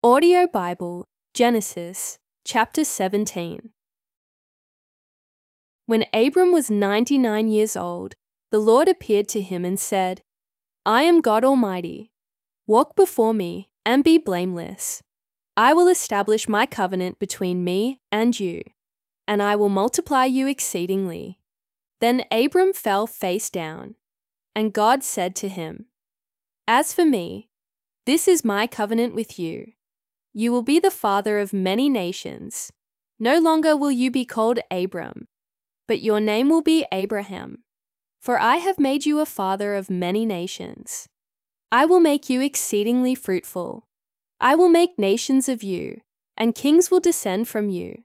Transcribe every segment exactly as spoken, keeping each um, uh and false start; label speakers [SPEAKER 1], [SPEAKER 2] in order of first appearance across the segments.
[SPEAKER 1] Audio Bible, Genesis, chapter seventeen. When Abram was ninety-nine years old, the Lord appeared to him and said, I am God Almighty. Walk before me and be blameless. I will establish my covenant between me and you, and I will multiply you exceedingly. Then Abram fell face down, and God said to him, As for me, this is my covenant with you. You will be the father of many nations. No longer will you be called Abram, but your name will be Abraham. For I have made you a father of many nations. I will make you exceedingly fruitful. I will make nations of you, and kings will descend from you.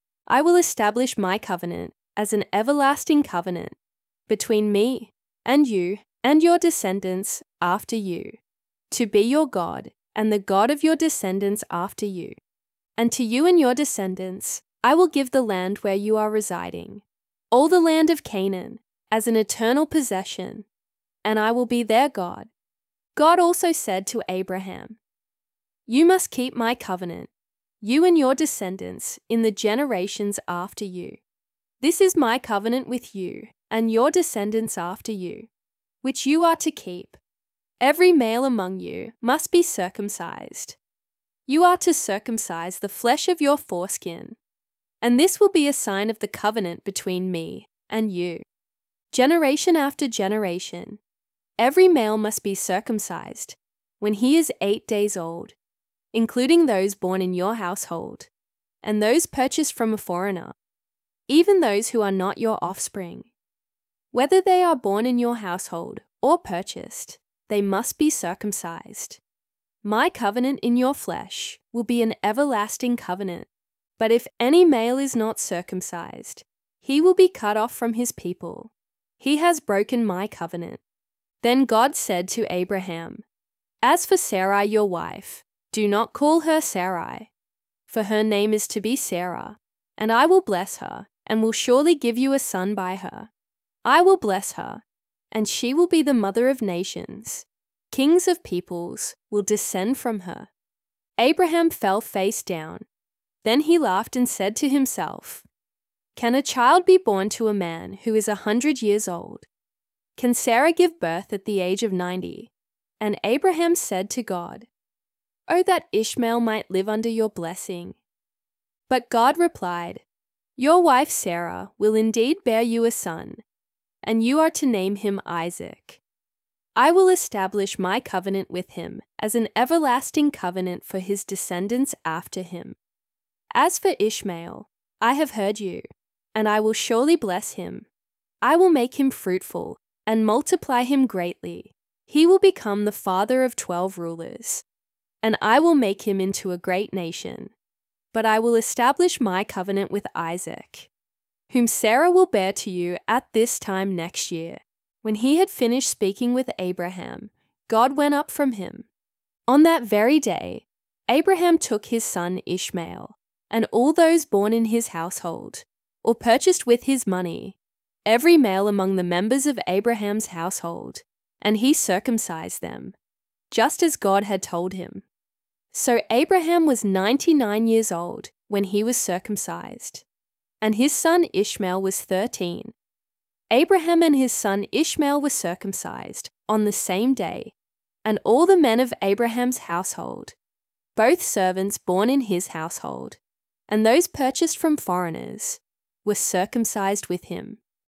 [SPEAKER 1] I will establish my covenant as an everlasting covenant between me and you and your descendants after you, to be your God and the God of your descendants after you. And to you and your descendants I will give the land where you are residing, all the land of Canaan, as an eternal possession, and I will be their God. God also said to Abraham, You must keep my covenant, you and your descendants in the generations after you. This is my covenant with you and your descendants after you, which you are to keep. Every male among you must be circumcised. You are to circumcise the flesh of your foreskin, and this will be a sign of the covenant between me and you. Generation after generation, every male must be circumcised when he is eight days old, including those born in your household, and those purchased from a foreigner, even those who are not your offspring. Whether they are born in your household or purchased, they must be circumcised. My covenant in your flesh will be an everlasting covenant, but if any male is not circumcised, he will be cut off from his people. He has broken my covenant. Then God said to Abraham, As for Sarai your wife, do not call her Sarai, for her name is to be Sarah, and I will bless her, and will surely give you a son by her. I will bless her, and she will be the mother of nations. Kings of peoples will descend from her. Abraham fell face down. Then he laughed and said to himself, Can a child be born to a man who is a hundred years old? Can Sarah give birth at the age of ninety? And Abraham said to God, Oh, that Ishmael might live under your blessing. But God replied, Your wife Sarah will indeed bear you a son, and you are to name him Isaac. I will establish my covenant with him as an everlasting covenant for his descendants after him. As for Ishmael, I have heard you, and I will surely bless him. I will make him fruitful and multiply him greatly. He will become the father of twelve rulers, and I will make him into a great nation. But I will establish my covenant with Isaac, whom Sarah will bear to you at this time next year. When he had finished speaking with Abraham, God went up from him. On that very day, Abraham took his son Ishmael, and all those born in his household, or purchased with his money, every male among the members of Abraham's household, and he circumcised them, just as God had told him. So Abraham was ninety-nine years old when he was circumcised, and his son Ishmael was thirteen. Abraham and his son Ishmael were circumcised on the same day, and all the men of Abraham's household, both servants born in his household, and those purchased from foreigners, were circumcised with him.